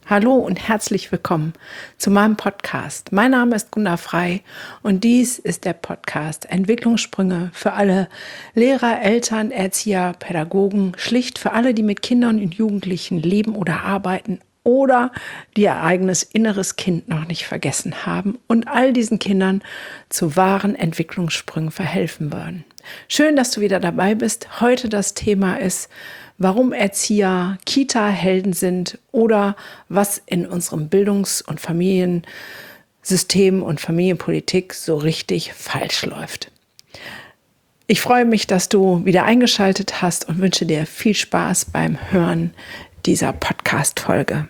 Hallo und herzlich willkommen zu meinem Podcast. Mein Name ist Gunda Frei und dies ist der Podcast Entwicklungssprünge für alle Lehrer, Eltern, Erzieher, Pädagogen, schlicht für alle, die mit Kindern und Jugendlichen leben oder arbeiten oder die ihr eigenes inneres Kind noch nicht vergessen haben und all diesen Kindern zu wahren Entwicklungssprüngen verhelfen wollen. Schön, dass du wieder dabei bist. Heute das Thema ist, warum Erzieher Kita-Helden sind oder was in unserem Bildungs- und Familiensystem und Familienpolitik so richtig falsch läuft. Ich freue mich, dass du wieder eingeschaltet hast und wünsche dir viel Spaß beim Hören dieser Podcast-Folge.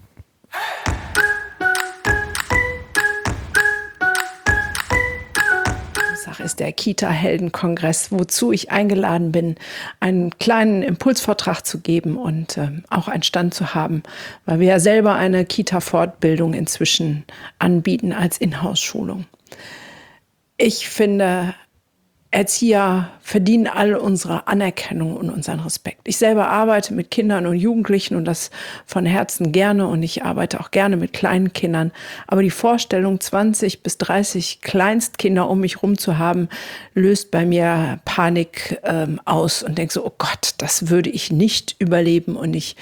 Ist der Kita-Helden-Kongress, wozu ich eingeladen bin, einen kleinen Impulsvortrag zu geben und auch einen Stand zu haben, weil wir ja selber eine Kita-Fortbildung inzwischen anbieten als Inhouse-Schulung. Ich finde, Erzieher verdienen all unsere Anerkennung und unseren Respekt. Ich selber arbeite mit Kindern und Jugendlichen und das von Herzen gerne und ich arbeite auch gerne mit kleinen Kindern. Aber die Vorstellung, 20 bis 30 Kleinstkinder um mich rum zu haben, löst bei mir Panik aus und denke so, oh Gott, das würde ich nicht überleben und ich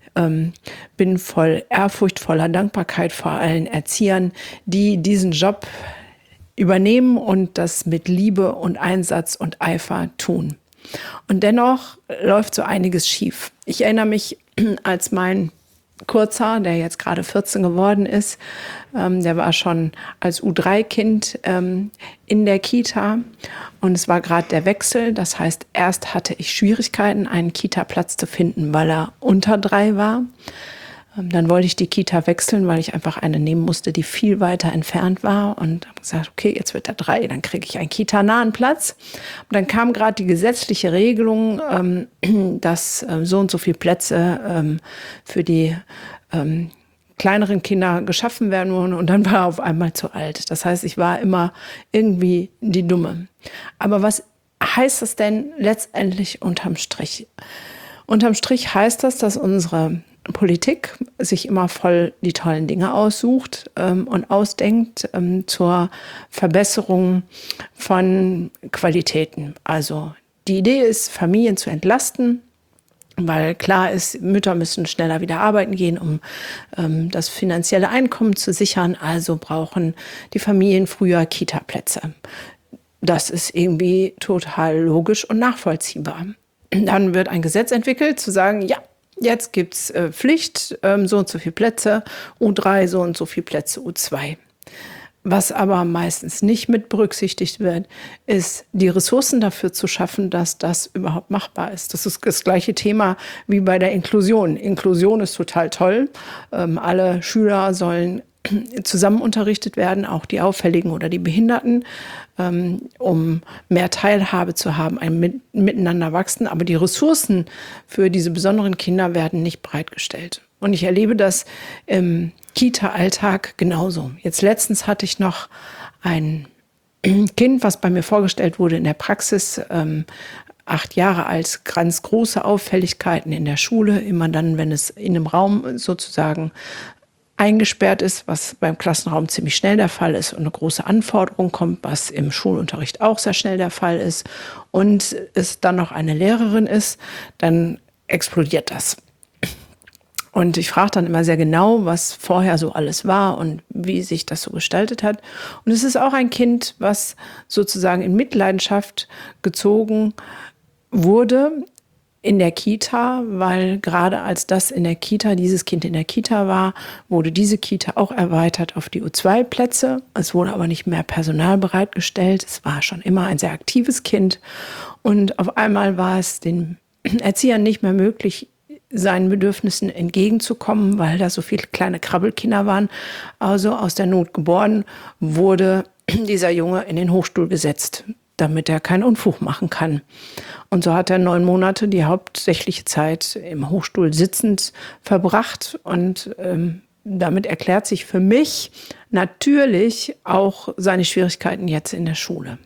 bin voll Ehrfurcht, voller Dankbarkeit vor allen Erziehern, die diesen Job übernehmen und das mit Liebe und Einsatz und Eifer tun. Und dennoch läuft so einiges schief. Ich erinnere mich, als mein Kurzer, der jetzt gerade 14 geworden ist, der war schon als U3-Kind in der Kita und es war gerade der Wechsel. Das heißt, erst hatte ich Schwierigkeiten, einen Kita-Platz zu finden, weil er unter 3 war. Dann wollte ich die Kita wechseln, weil ich einfach eine nehmen musste, die viel weiter entfernt war. Und habe gesagt, okay, jetzt wird er 3, dann kriege ich einen kita-nahen Platz. Und dann kam gerade die gesetzliche Regelung, dass so und so viele Plätze für die kleineren Kinder geschaffen werden wollen. Und dann war er auf einmal zu alt. Das heißt, ich war immer irgendwie die Dumme. Aber was heißt das denn letztendlich unterm Strich? Unterm Strich heißt das, dass unsere Politik sich immer voll die tollen Dinge aussucht und ausdenkt zur Verbesserung von Qualitäten. Also die Idee ist, Familien zu entlasten, weil klar ist, Mütter müssen schneller wieder arbeiten gehen, um das finanzielle Einkommen zu sichern. Also brauchen die Familien früher Kita-Plätze. Das ist irgendwie total logisch und nachvollziehbar. Dann wird ein Gesetz entwickelt, zu sagen, ja, jetzt gibt es Pflicht, so und so viele Plätze, U3, so und so viele Plätze, U2. Was aber meistens nicht mit berücksichtigt wird, ist, die Ressourcen dafür zu schaffen, dass das überhaupt machbar ist. Das ist das gleiche Thema wie bei der Inklusion. Inklusion ist total toll. Alle Schüler sollen zusammen unterrichtet werden, auch die Auffälligen oder die Behinderten, um mehr Teilhabe zu haben, ein Miteinander wachsen. Aber die Ressourcen für diese besonderen Kinder werden nicht bereitgestellt. Und ich erlebe das im Kita-Alltag genauso. Jetzt letztens hatte ich noch ein Kind, was bei mir vorgestellt wurde in der Praxis, 8 Jahre alt, ganz große Auffälligkeiten in der Schule, immer dann, wenn es in einem Raum sozusagen eingesperrt ist, was beim Klassenraum ziemlich schnell der Fall ist und eine große Anforderung kommt, was im Schulunterricht auch sehr schnell der Fall ist und es dann noch eine Lehrerin ist, dann explodiert das. Und ich frage dann immer sehr genau, was vorher so alles war und wie sich das so gestaltet hat. Und es ist auch ein Kind, was sozusagen in Mitleidenschaft gezogen wurde in der Kita, weil gerade als das in der Kita, dieses Kind in der Kita war, wurde diese Kita auch erweitert auf die U2-Plätze. Es wurde aber nicht mehr Personal bereitgestellt. Es war schon immer ein sehr aktives Kind. Und auf einmal war es den Erziehern nicht mehr möglich, seinen Bedürfnissen entgegenzukommen, weil da so viele kleine Krabbelkinder waren. Also aus der Not geboren wurde dieser Junge in den Hochstuhl gesetzt, damit er keinen Unfug machen kann. Und so hat er 9 Monate die hauptsächliche Zeit im Hochstuhl sitzend verbracht. Und damit erklärt sich für mich natürlich auch seine Schwierigkeiten jetzt in der Schule.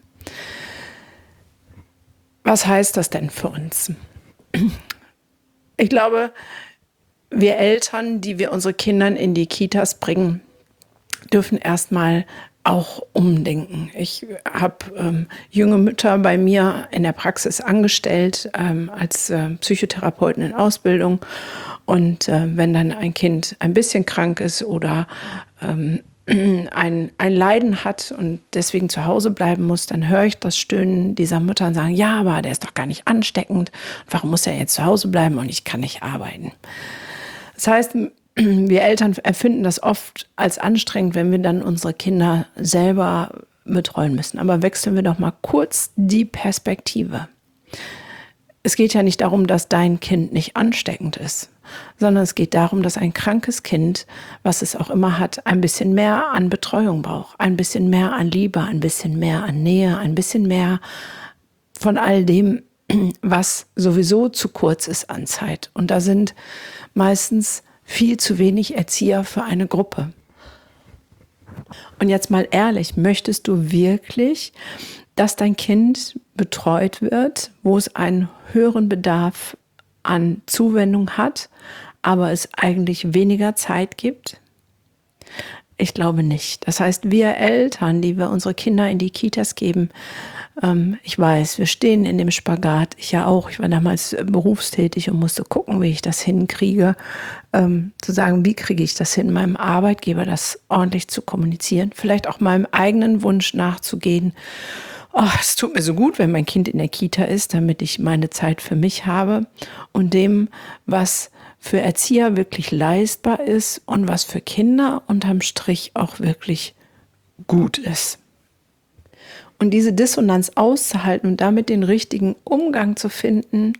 Was heißt das denn für uns? Ich glaube, wir Eltern, die wir unsere Kinder in die Kitas bringen, dürfen erstmal auch umdenken. Ich habe junge Mütter bei mir in der Praxis angestellt als Psychotherapeutin in Ausbildung. Und wenn dann ein Kind ein bisschen krank ist oder ein Leiden hat und deswegen zu Hause bleiben muss, dann höre ich das Stöhnen dieser Mutter und sagen, ja, aber der ist doch gar nicht ansteckend. Warum muss er jetzt zu Hause bleiben und ich kann nicht arbeiten? Das heißt, wir Eltern empfinden das oft als anstrengend, wenn wir dann unsere Kinder selber betreuen müssen. Aber wechseln wir doch mal kurz die Perspektive. Es geht ja nicht darum, dass dein Kind nicht ansteckend ist, sondern es geht darum, dass ein krankes Kind, was es auch immer hat, ein bisschen mehr an Betreuung braucht, ein bisschen mehr an Liebe, ein bisschen mehr an Nähe, ein bisschen mehr von all dem, was sowieso zu kurz ist an Zeit. Und da sind meistens viel zu wenig Erzieher für eine Gruppe. Und jetzt mal ehrlich, möchtest du wirklich, dass dein Kind betreut wird, wo es einen höheren Bedarf an Zuwendung hat, aber es eigentlich weniger Zeit gibt? Ich glaube nicht. Das heißt, wir Eltern, die wir unsere Kinder in die Kitas geben, ich weiß, wir stehen in dem Spagat. Ich ja auch. Ich war damals berufstätig und musste gucken, wie ich das hinkriege, zu sagen, wie kriege ich das hin, meinem Arbeitgeber das ordentlich zu kommunizieren, vielleicht auch meinem eigenen Wunsch nachzugehen. Oh, es tut mir so gut, wenn mein Kind in der Kita ist, damit ich meine Zeit für mich habe und dem, was für Erzieher wirklich leistbar ist und was für Kinder unterm Strich auch wirklich gut ist. Und diese Dissonanz auszuhalten und damit den richtigen Umgang zu finden,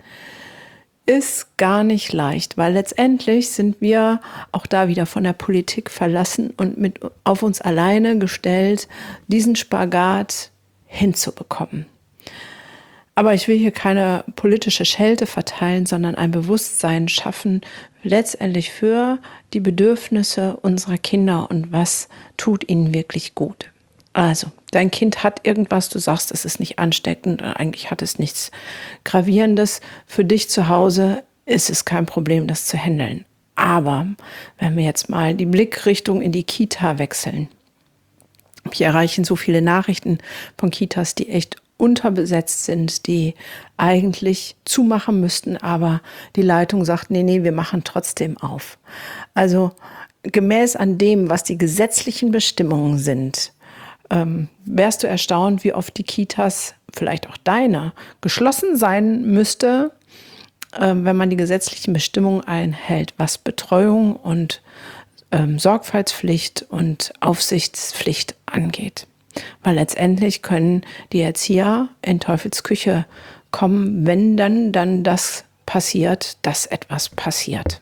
ist gar nicht leicht, weil letztendlich sind wir auch da wieder von der Politik verlassen und auf uns alleine gestellt, diesen Spagat hinzubekommen. Aber ich will hier keine politische Schelte verteilen, sondern ein Bewusstsein schaffen, letztendlich für die Bedürfnisse unserer Kinder und was tut ihnen wirklich gut. Also, dein Kind hat irgendwas, du sagst, es ist nicht ansteckend, eigentlich hat es nichts Gravierendes. Für dich zu Hause ist es kein Problem, das zu handeln. Aber wenn wir jetzt mal die Blickrichtung in die Kita wechseln, hier erreichen so viele Nachrichten von Kitas, die echt unterbesetzt sind, die eigentlich zumachen müssten, aber die Leitung sagt, nee, wir machen trotzdem auf. Also gemäß an dem, was die gesetzlichen Bestimmungen sind, wärst du erstaunt, wie oft die Kitas, vielleicht auch deine, geschlossen sein müsste, wenn man die gesetzlichen Bestimmungen einhält, was Betreuung und Sorgfaltspflicht und Aufsichtspflicht angeht. Weil letztendlich können die Erzieher in Teufelsküche kommen, wenn dann das passiert, dass etwas passiert.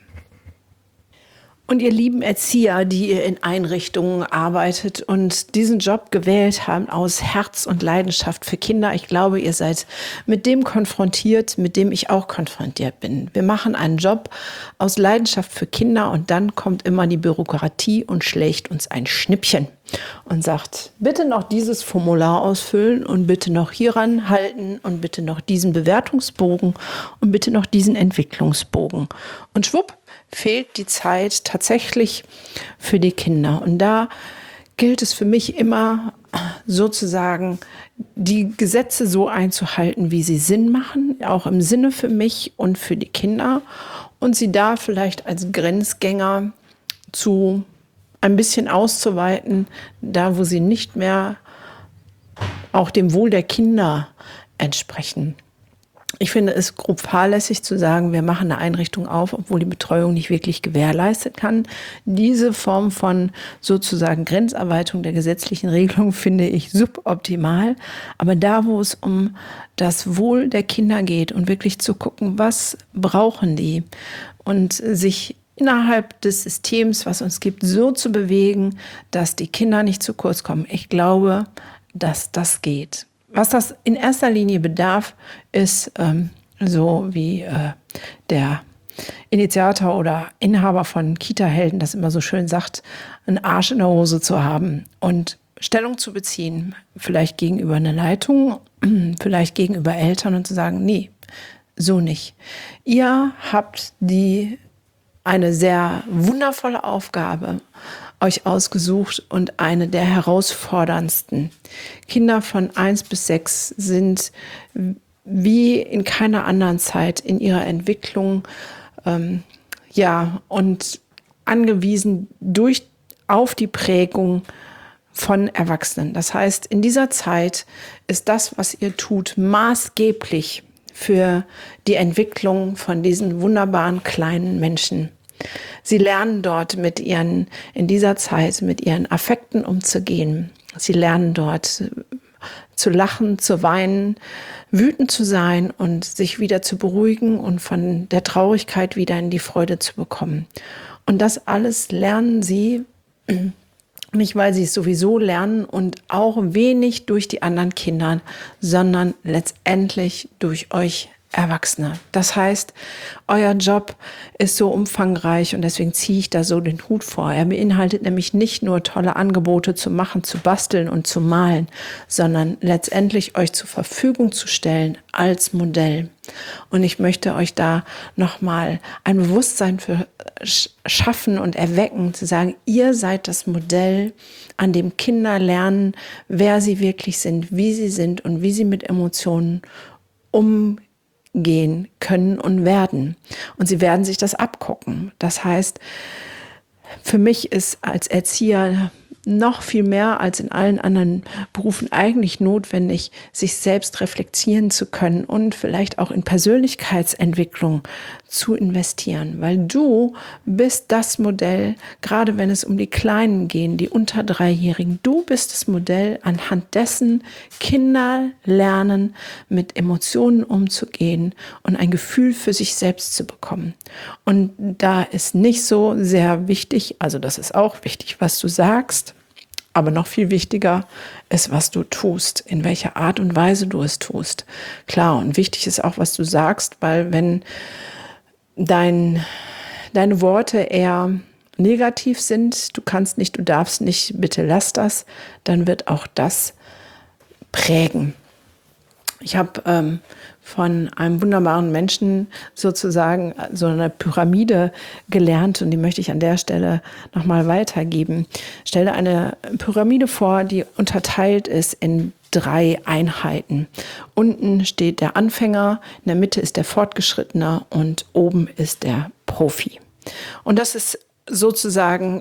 Und ihr lieben Erzieher, die ihr in Einrichtungen arbeitet und diesen Job gewählt habt aus Herz und Leidenschaft für Kinder, ich glaube, ihr seid mit dem konfrontiert, mit dem ich auch konfrontiert bin. Wir machen einen Job aus Leidenschaft für Kinder und dann kommt immer die Bürokratie und schlägt uns ein Schnippchen und sagt, bitte noch dieses Formular ausfüllen und bitte noch hieran halten und bitte noch diesen Bewertungsbogen und bitte noch diesen Entwicklungsbogen. Und schwupp, fehlt die Zeit tatsächlich für die Kinder. Und da gilt es für mich immer sozusagen, die Gesetze so einzuhalten, wie sie Sinn machen, auch im Sinne für mich und für die Kinder. Und sie da vielleicht als Grenzgänger zu ein bisschen auszuweiten, da wo sie nicht mehr auch dem Wohl der Kinder entsprechen. Ich finde es grob fahrlässig zu sagen, wir machen eine Einrichtung auf, obwohl die Betreuung nicht wirklich gewährleistet kann. Diese Form von sozusagen Grenzerweiterung der gesetzlichen Regelung finde ich suboptimal. Aber da, wo es um das Wohl der Kinder geht und wirklich zu gucken, was brauchen die und sich innerhalb des Systems, was uns gibt, so zu bewegen, dass die Kinder nicht zu kurz kommen. Ich glaube, dass das geht. Was das in erster Linie bedarf, ist so wie der Initiator oder Inhaber von Kita-Helden das immer so schön sagt, einen Arsch in der Hose zu haben und Stellung zu beziehen, vielleicht gegenüber einer Leitung, vielleicht gegenüber Eltern und zu sagen, nee, so nicht. Ihr habt die eine sehr wundervolle Aufgabe euch ausgesucht und eine der herausforderndsten. Kinder von 1 bis 6 sind wie in keiner anderen Zeit in ihrer Entwicklung und angewiesen auf die Prägung von Erwachsenen. Das heißt, in dieser Zeit ist das, was ihr tut, maßgeblich für die Entwicklung von diesen wunderbaren kleinen Menschen. Sie lernen dort in dieser Zeit mit ihren Affekten umzugehen. Sie lernen dort zu lachen, zu weinen, wütend zu sein und sich wieder zu beruhigen und von der Traurigkeit wieder in die Freude zu bekommen. Und das alles lernen sie nicht, weil sie es sowieso lernen und auch wenig durch die anderen Kinder, sondern letztendlich durch euch Erwachsene. Das heißt, euer Job ist so umfangreich und deswegen ziehe ich da so den Hut vor. Er beinhaltet nämlich nicht nur tolle Angebote zu machen, zu basteln und zu malen, sondern letztendlich euch zur Verfügung zu stellen als Modell. Und ich möchte euch da nochmal ein Bewusstsein für schaffen und erwecken, zu sagen, ihr seid das Modell, an dem Kinder lernen, wer sie wirklich sind, wie sie sind und wie sie mit Emotionen umgehen können und werden. Und sie werden sich das abgucken. Das heißt, für mich ist als Erzieher noch viel mehr als in allen anderen Berufen eigentlich notwendig, sich selbst reflektieren zu können und vielleicht auch in Persönlichkeitsentwicklung zu investieren, weil du bist das Modell, gerade wenn es um die Kleinen gehen, die unter 3-Jährigen, du bist das Modell, anhand dessen Kinder lernen, mit Emotionen umzugehen und ein Gefühl für sich selbst zu bekommen. Und da ist nicht so sehr wichtig, also das ist auch wichtig, was du sagst, aber noch viel wichtiger ist, was du tust, in welcher Art und Weise du es tust. Klar, und wichtig ist auch, was du sagst, weil wenn deine Worte eher negativ sind, du kannst nicht, du darfst nicht, bitte lass das, dann wird auch das prägen. Ich habe von einem wunderbaren Menschen sozusagen so eine Pyramide gelernt und die möchte ich an der Stelle nochmal weitergeben. Stell dir eine Pyramide vor, die unterteilt ist in 3 Einheiten. Unten steht der Anfänger, in der Mitte ist der Fortgeschrittene und oben ist der Profi. Und das ist sozusagen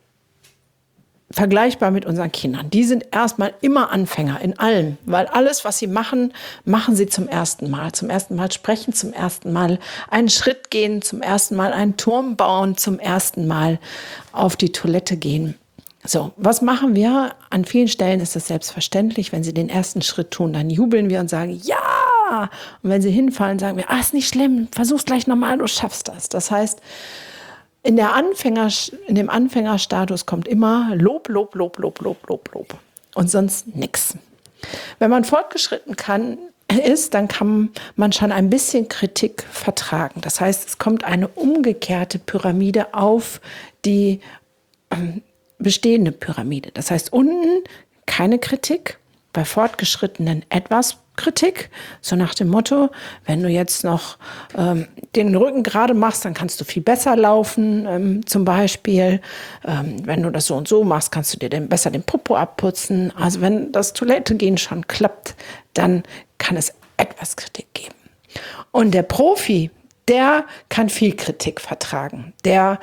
vergleichbar mit unseren Kindern. Die sind erstmal immer Anfänger in allem, weil alles, was sie machen, machen sie zum ersten Mal. Zum ersten Mal sprechen, zum ersten Mal einen Schritt gehen, zum ersten Mal einen Turm bauen, zum ersten Mal auf die Toilette gehen. So, was machen wir? An vielen Stellen ist das selbstverständlich. Wenn sie den ersten Schritt tun, dann jubeln wir und sagen, ja! Und wenn sie hinfallen, sagen wir, ist nicht schlimm, versuch's gleich nochmal, du schaffst das. Das heißt, in dem Anfängerstatus kommt immer Lob, Lob, Lob, Lob, Lob, Lob, Lob und sonst nichts. Wenn man fortgeschritten ist, dann kann man schon ein bisschen Kritik vertragen. Das heißt, es kommt eine umgekehrte Pyramide auf die bestehende Pyramide. Das heißt, unten keine Kritik, bei Fortgeschrittenen etwas Kritik, so nach dem Motto, wenn du jetzt noch den Rücken gerade machst, dann kannst du viel besser laufen, zum Beispiel. Wenn du das so und so machst, kannst du dir besser den Popo abputzen. Also wenn das Toilettegehen schon klappt, dann kann es etwas Kritik geben. Und der Profi, der kann viel Kritik vertragen. Der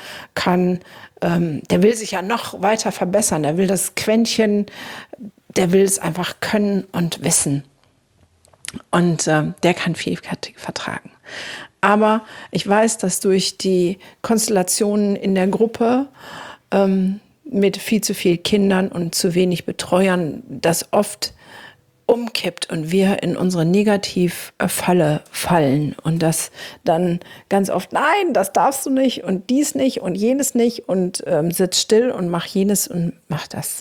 will sich ja noch weiter verbessern. Der will das Quäntchen, der will es einfach können und wissen. Und der kann viel Kritik vertragen. Aber ich weiß, dass durch die Konstellationen in der Gruppe mit viel zu vielen Kindern und zu wenig Betreuern das oft umkippt und wir in unsere Negativfalle fallen und das dann ganz oft, nein, das darfst du nicht und dies nicht und jenes nicht und sitz still und mach jenes und mach das.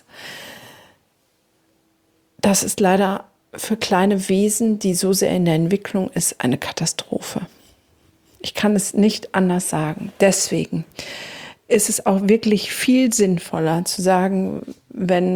Das ist leider für kleine Wesen, die so sehr in der Entwicklung ist, eine Katastrophe. Ich kann es nicht anders sagen. Deswegen ist es auch wirklich viel sinnvoller zu sagen, wenn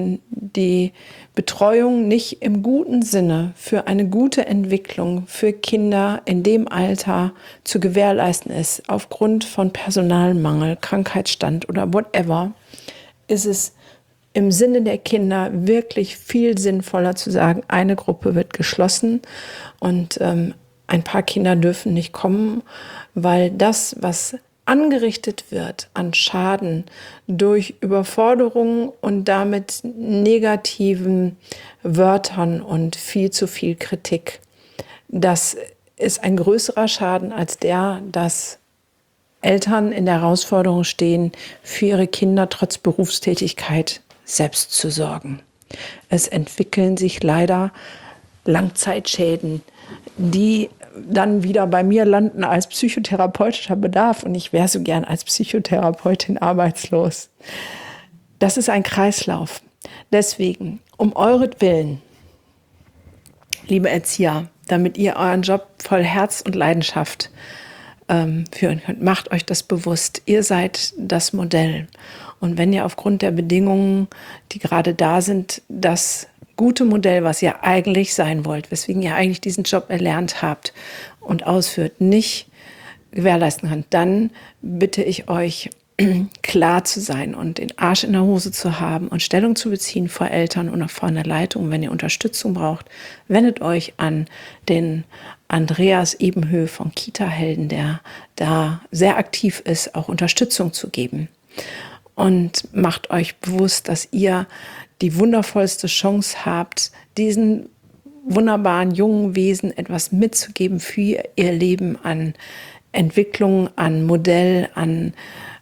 die Betreuung nicht im guten Sinne für eine gute Entwicklung für Kinder in dem Alter zu gewährleisten ist, aufgrund von Personalmangel, Krankheitsstand oder whatever, ist es im Sinne der Kinder wirklich viel sinnvoller zu sagen, eine Gruppe wird geschlossen und ein paar Kinder dürfen nicht kommen, weil das, was angerichtet wird an Schaden durch Überforderung und damit negativen Wörtern und viel zu viel Kritik, das ist ein größerer Schaden als der, dass Eltern in der Herausforderung stehen, für ihre Kinder trotz Berufstätigkeit selbst zu sorgen. Es entwickeln sich leider Langzeitschäden, die dann wieder bei mir landen als psychotherapeutischer Bedarf und ich wäre so gern als Psychotherapeutin arbeitslos. Das ist ein Kreislauf. Deswegen, um euretwillen, liebe Erzieher, damit ihr euren Job voll Herz und Leidenschaft führen könnt, macht euch das bewusst. Ihr seid das Modell. Und wenn ihr aufgrund der Bedingungen, die gerade da sind, das gute Modell, was ihr eigentlich sein wollt, weswegen ihr eigentlich diesen Job erlernt habt und ausführt, nicht gewährleisten könnt, dann bitte ich euch, klar zu sein und den Arsch in der Hose zu haben und Stellung zu beziehen vor Eltern und auch vor einer Leitung. Wenn ihr Unterstützung braucht, wendet euch an den Andreas Ebenhö von Kita-Helden, der da sehr aktiv ist, auch Unterstützung zu geben. Und macht euch bewusst, dass ihr die wundervollste Chance habt, diesen wunderbaren jungen Wesen etwas mitzugeben für ihr Leben an Entwicklung, an Modell, an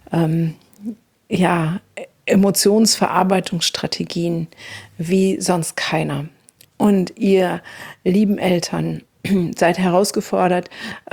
Emotionsverarbeitungsstrategien wie sonst keiner. Und ihr lieben Eltern seid herausgefordert,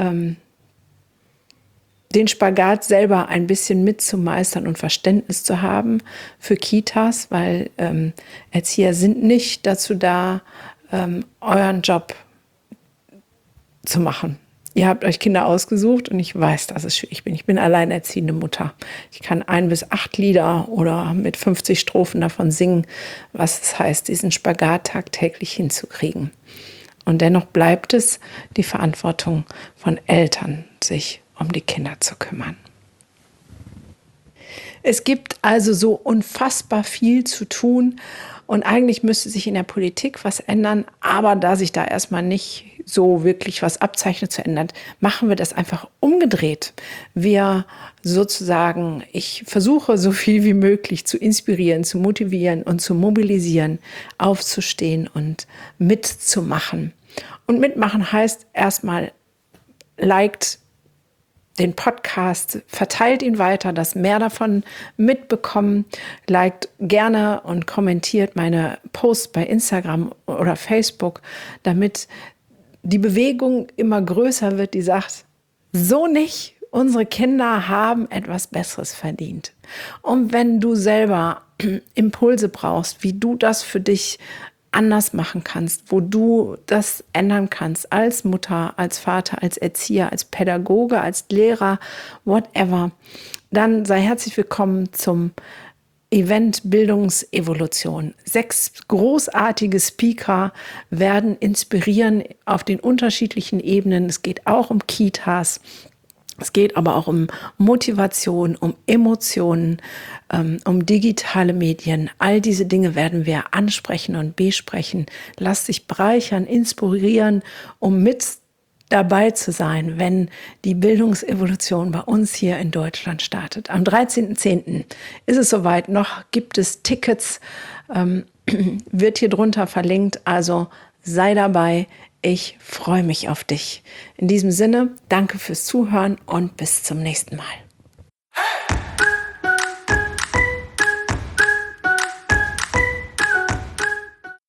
den Spagat selber ein bisschen mitzumeistern und Verständnis zu haben für Kitas, weil Erzieher sind nicht dazu da, euren Job zu machen. Ihr habt euch Kinder ausgesucht und ich weiß, dass es schwierig bin. Ich bin alleinerziehende Mutter. Ich kann 1 bis 8 Lieder oder mit 50 Strophen davon singen, was es heißt, diesen Spagat tagtäglich hinzukriegen. Und dennoch bleibt es die Verantwortung von Eltern, sich um die Kinder zu kümmern. Es gibt also so unfassbar viel zu tun und eigentlich müsste sich in der Politik was ändern, aber da sich da erstmal nicht so wirklich was abzeichnet zu ändern, machen wir das einfach umgedreht. Ich versuche so viel wie möglich zu inspirieren, zu motivieren und zu mobilisieren, aufzustehen und mitzumachen. Und mitmachen heißt erstmal, liked den Podcast, verteilt ihn weiter, dass mehr davon mitbekommen, liked gerne und kommentiert meine Posts bei Instagram oder Facebook, damit die Bewegung immer größer wird, die sagt, so nicht, unsere Kinder haben etwas Besseres verdient. Und wenn du selber Impulse brauchst, wie du das für dich anders machen kannst, wo du das ändern kannst, als Mutter, als Vater, als Erzieher, als Pädagoge, als Lehrer, whatever, dann sei herzlich willkommen zum Event Bildungsevolution. 6 großartige Speaker werden inspirieren auf den unterschiedlichen Ebenen. Es geht auch um Kitas. Es geht aber auch um Motivation, um Emotionen, um digitale Medien. All diese Dinge werden wir ansprechen und besprechen. Lass dich bereichern, inspirieren, um mit dabei zu sein, wenn die Bildungsevolution bei uns hier in Deutschland startet. Am 13.10. ist es soweit. Noch gibt es Tickets, wird hier drunter verlinkt. Also sei dabei. Ich freue mich auf dich. In diesem Sinne, danke fürs Zuhören und bis zum nächsten Mal.